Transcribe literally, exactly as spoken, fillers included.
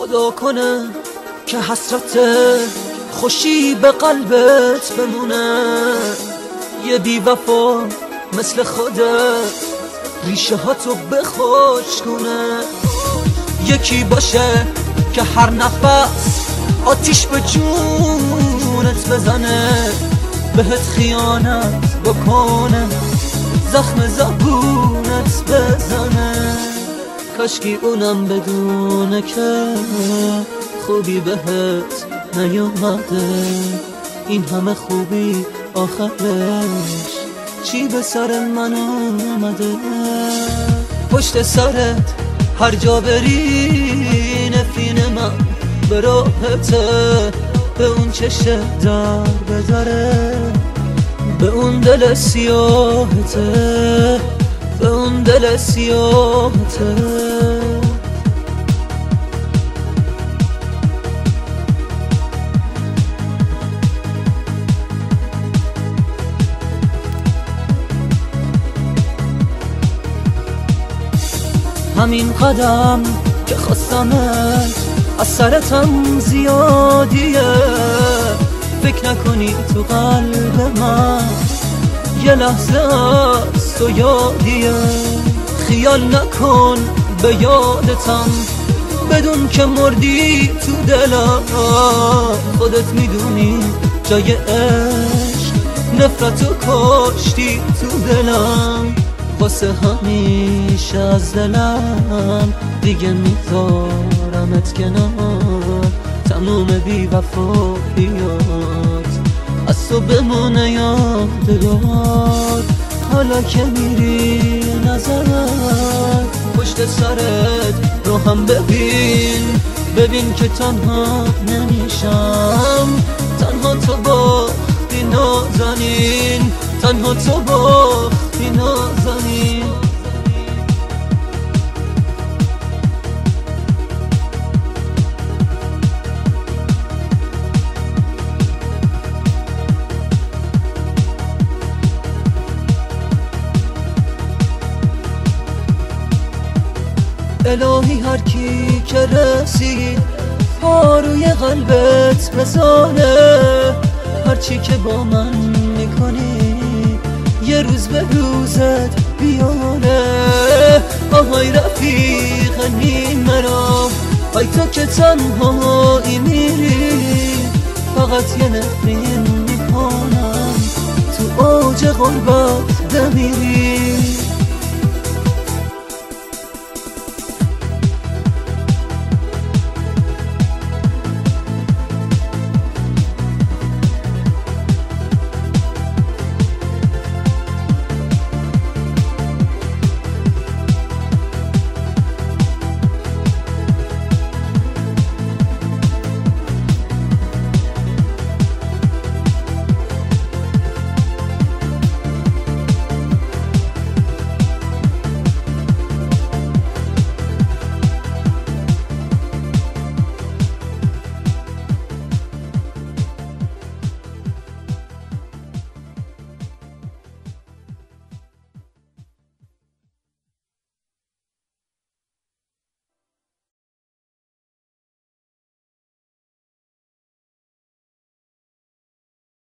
خدا کنه که حسرت خوشی به قلبت بمونه، یه بی وفا مثل خودت ریشه ها تو بخشک کنه. یکی باشه که هر نفس آتیش به جونت بزنه، بهت خیانت بکنه، زخم زبونت بزنه. کاشکی اونم بدونه که خوبی بهت نیومده، این همه خوبی آخرش چی به سر من آمده. پشت سرت هر جا بری نفرین من به راحته، به اون چشه در بداره، به اون دل سیاهته، به اون دل سیاهته. همین قدم که خواستمت از سرتم زیادیه، فکر نکنی تو قلب من یه لحظه از تو یادیه. خیال نکن به یادتم، بدون که مردی تو دلم. خودت میدونی جای عشق نفرتو کاشتی تو دلم، واسه همیشه از دلم دیگه میذارمت کنار. تموم بی وفاییات از تو بمونه یادگار. حالا که میری نظرت پشت سرت رو هم ببین، ببین که تنها نمیشم، تنها تو باختی نازنین، تنها تو باختی نازنین. الهی هر کی که رسید پا روی قلبت بزانه، هرچی که با من میکنی یه روز به روزت بیاره. آهای رفیق نیم مرا، های تو که تنهایی میری، فقط یه نفرین میکنم تو اوج غربت بمیری.